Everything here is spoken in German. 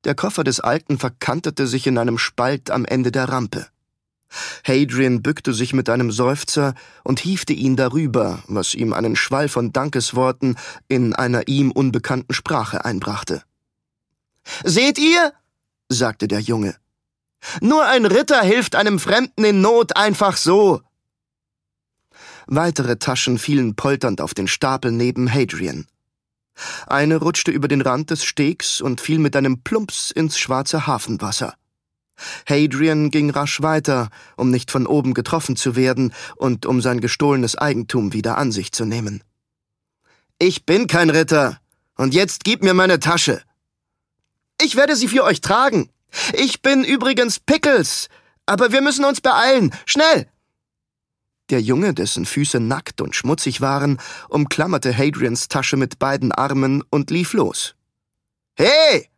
Der Koffer des Alten verkantete sich in einem Spalt am Ende der Rampe. Hadrian bückte sich mit einem Seufzer und hiefte ihn darüber, was ihm einen Schwall von Dankesworten in einer ihm unbekannten Sprache einbrachte. »Seht ihr?« sagte der Junge. »Nur ein Ritter hilft einem Fremden in Not einfach so.« Weitere Taschen fielen polternd auf den Stapel neben Hadrian. Eine rutschte über den Rand des Stegs und fiel mit einem Plumps ins schwarze Hafenwasser. Hadrian ging rasch weiter, um nicht von oben getroffen zu werden und um sein gestohlenes Eigentum wieder an sich zu nehmen. »Ich bin kein Ritter, und jetzt gib mir meine Tasche.« »Ich werde sie für euch tragen. Ich bin übrigens Pickles, aber wir müssen uns beeilen. Schnell!« Der Junge, dessen Füße nackt und schmutzig waren, umklammerte Hadrians Tasche mit beiden Armen und lief los. »Hey!«